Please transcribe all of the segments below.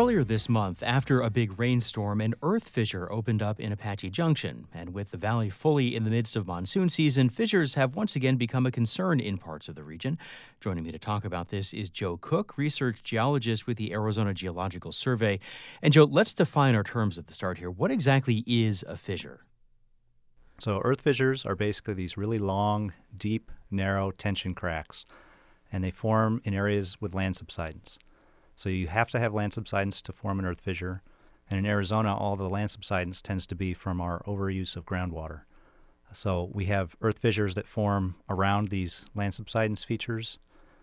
Earlier this month, after a big rainstorm, an earth fissure opened up in Apache Junction. And with the valley fully in the midst of monsoon season, fissures have once again become a concern in parts of the region. Joining me to talk about this is Joe Cook, research geologist with the Arizona Geological Survey. And Joe, let's define our terms at the start here. What exactly is a fissure? So earth fissures are basically these really long, deep, narrow tension cracks, and they form in areas with land subsidence. So you have to have land subsidence to form an earth fissure, and in Arizona, all the land subsidence tends to be from our overuse of groundwater. So we have earth fissures that form around these land subsidence features,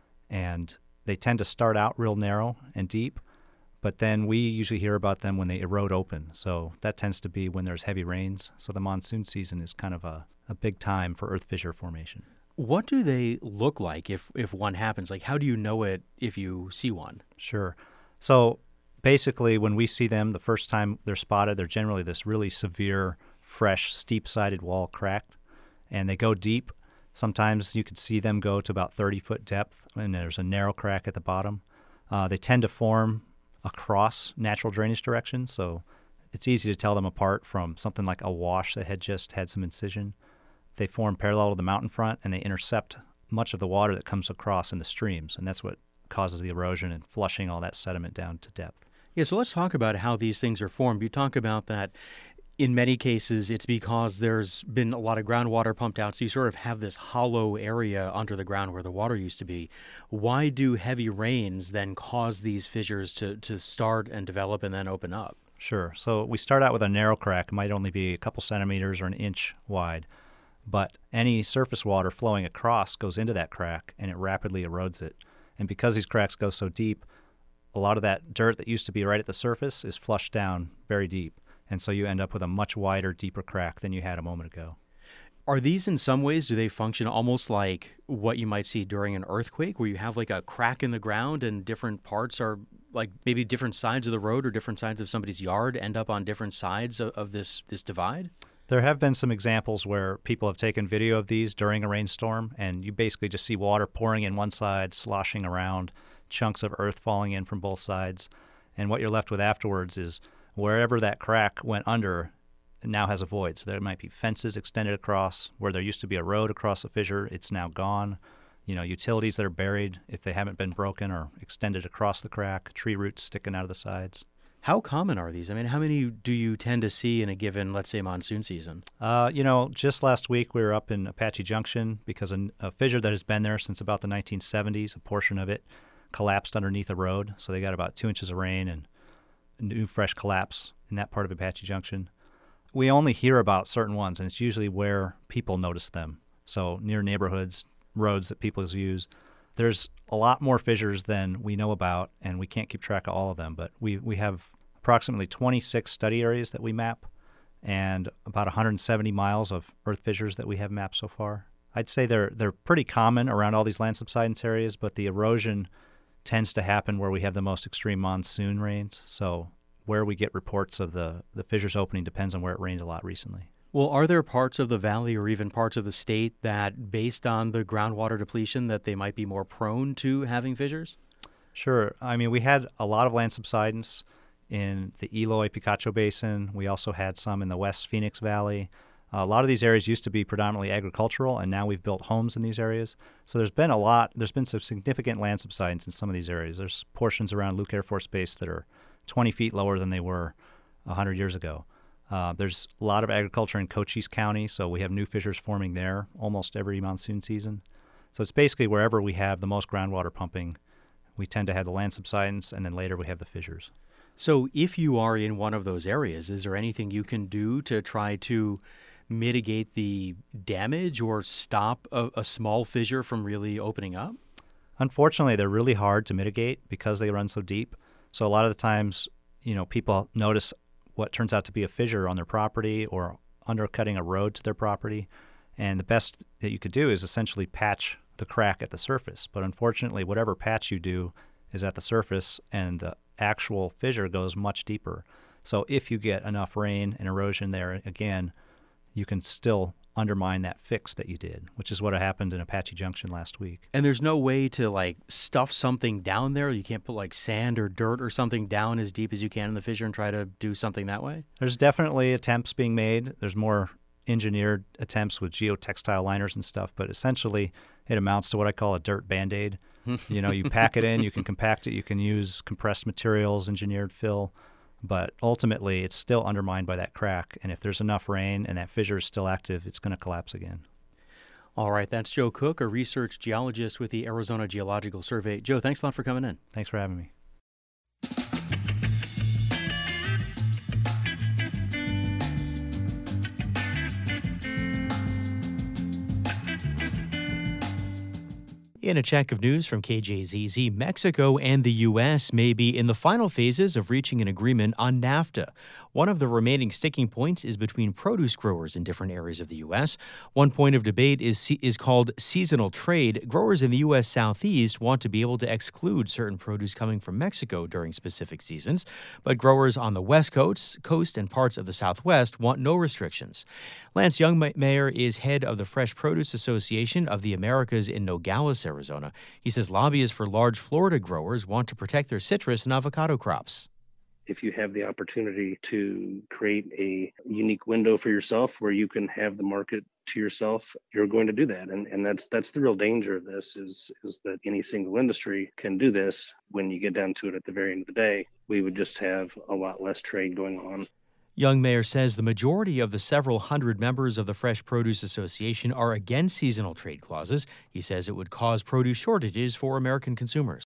and they tend to start out real narrow and deep, but then we usually hear about them when they erode open. So that tends to be when there's heavy rains. So the monsoon season is kind of a big time for earth fissure formation. What do they look like if one happens? Like, how do you know it if you see one? Sure. So basically, when we see them the first time they're spotted, they're generally this really severe, fresh, steep-sided wall cracked, and they go deep. Sometimes you could see them go to about 30-foot depth, and there's a narrow crack at the bottom. They tend to form across natural drainage directions, so it's easy to tell them apart from something like a wash that had just had some incision. They form parallel to the mountain front, and they intercept much of the water that comes across in the streams, and that's what causes the erosion and flushing all that sediment down to depth. Yeah, so let's talk about how these things are formed. You talk about that in many cases it's because there's been a lot of groundwater pumped out, so you sort of have this hollow area under the ground where the water used to be. Why do heavy rains then cause these fissures to start and develop and then open up? Sure. So we start out with a narrow crack. It might only be a couple centimeters or an inch wide. But any surface water flowing across goes into that crack, and it rapidly erodes it. And because these cracks go so deep, a lot of that dirt that used to be right at the surface is flushed down very deep. And so you end up with a much wider, deeper crack than you had a moment ago. Are these in some ways, do they function almost like what you might see during an earthquake, where you have like a crack in the ground and different parts are like maybe different sides of the road or different sides of somebody's yard end up on different sides of this divide? There have been some examples where people have taken video of these during a rainstorm, and you basically just see water pouring in one side, sloshing around, chunks of earth falling in from both sides. And what you're left with afterwards is wherever that crack went under, it now has a void. So there might be fences extended across. Where there used to be a road across the fissure, it's now gone. Utilities that are buried, if they haven't been broken or extended across the crack, tree roots sticking out of the sides. How common are these? I mean, how many do you tend to see in a given, let's say, monsoon season? Just last week we were up in Apache Junction because a fissure that has been there since about the 1970s, a portion of it collapsed underneath a road. So they got about 2 inches of rain and a new fresh collapse in that part of Apache Junction. We only hear about certain ones, and it's usually where people notice them. So near neighborhoods, roads that people use. There's a lot more fissures than we know about, and we can't keep track of all of them, but we have approximately 26 study areas that we map and about 170 miles of earth fissures that we have mapped so far. I'd say they're pretty common around all these land subsidence areas, but the erosion tends to happen where we have the most extreme monsoon rains. So where we get reports of the fissures opening depends on where it rained a lot recently. Well, are there parts of the valley or even parts of the state that, based on the groundwater depletion, that they might be more prone to having fissures? Sure. I mean, we had a lot of land subsidence in the Eloy-Picacho Basin. We also had some in the West Phoenix Valley. A lot of these areas used to be predominantly agricultural, and now we've built homes in these areas. So there's been some significant land subsidence in some of these areas. There's portions around Luke Air Force Base that are 20 feet lower than they were 100 years ago. There's a lot of agriculture in Cochise County, so we have new fissures forming there almost every monsoon season. So it's basically wherever we have the most groundwater pumping, we tend to have the land subsidence, and then later we have the fissures. So if you are in one of those areas, is there anything you can do to try to mitigate the damage or stop a small fissure from really opening up? Unfortunately, they're really hard to mitigate because they run so deep. So a lot of the times, people notice what turns out to be a fissure on their property or undercutting a road to their property. And the best that you could do is essentially patch the crack at the surface. But unfortunately, whatever patch you do is at the surface, and the actual fissure goes much deeper. So if you get enough rain and erosion there, again, you can still undermine that fix that you did, which is what happened in Apache Junction last week. And there's no way to like stuff something down there? You can't put like sand or dirt or something down as deep as you can in the fissure and try to do something that way? There's definitely attempts being made. There's more engineered attempts with geotextile liners and stuff, but essentially it amounts to what I call a dirt Band-Aid. You pack it in, you can compact it, you can use compressed materials, engineered fill, but ultimately it's still undermined by that crack. And if there's enough rain and that fissure is still active, it's going to collapse again. All right, that's Joe Cook, a research geologist with the Arizona Geological Survey. Joe, thanks a lot for coming in. Thanks for having me. In a check of news from KJZZ, Mexico and the U.S. may be in the final phases of reaching an agreement on NAFTA. One of the remaining sticking points is between produce growers in different areas of the U.S. One point of debate is called seasonal trade. Growers in the U.S. Southeast want to be able to exclude certain produce coming from Mexico during specific seasons, but growers on the West Coast and parts of the Southwest want no restrictions. Lance Youngmayer is head of the Fresh Produce Association of the Americas in Nogales, Arizona. He says lobbyists for large Florida growers want to protect their citrus and avocado crops. If you have the opportunity to create a unique window for yourself where you can have the market to yourself, you're going to do that. And that's the real danger of this is that any single industry can do this. When you get down to it at the very end of the day, we would just have a lot less trade going on. Youngmayer says the majority of the several hundred members of the Fresh Produce Association are against seasonal trade clauses. He says it would cause produce shortages for American consumers.